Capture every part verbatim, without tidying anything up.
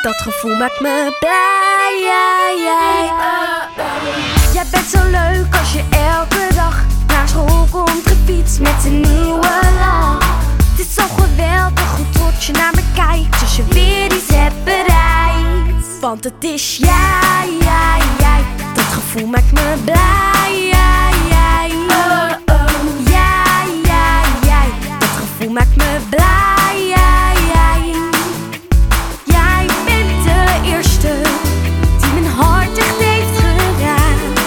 Dat gevoel maakt me blij, jij, jij. Jij bent zo leuk als je elke dag naar school komt gefietst met een nieuwe lach. Het is zo geweldig hoe trots je naar me kijkt als je weer iets hebt bereikt. Want het is jij, jij, jij. Dat gevoel maakt me blij, jij, jij. Jij, jij, jij. Dat gevoel maakt me blij, jij, jij. Jij bent de eerste die mijn hart echt heeft geraakt.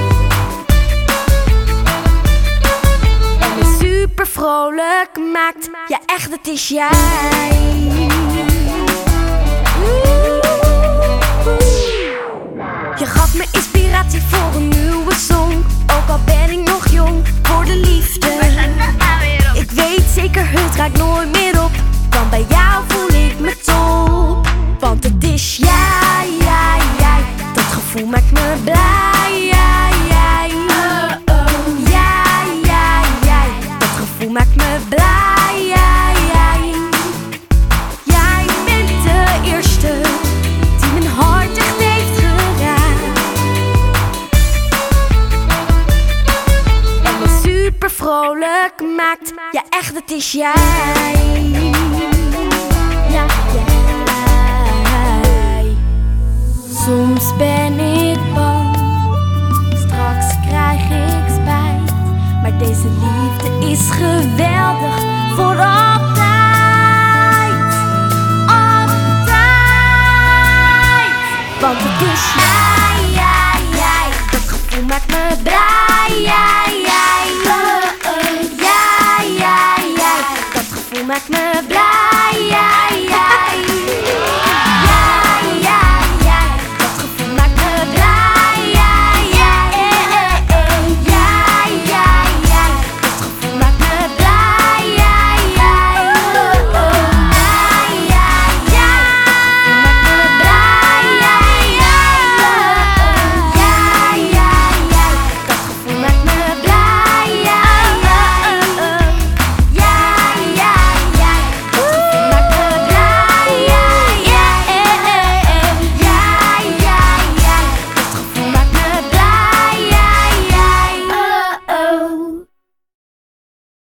En me super vrolijk maakt. Ja, echt, het is jij. Je gaf me inspiratie voor een nieuwe song. Ook al ben ik nog jong, voor de liefde. Ik weet zeker, het raakt nooit meer op. Want bij jou voel ik me top. Want het is jij, jij, jij. Dat gevoel maakt me blij, jij, jij. Jij, jij, jij. Dat gevoel maakt me blij, jij, jij. Jij bent de eerste die mijn hart echt heeft geraakt. En me super vrolijk maakt. Ja, echt, het is jij.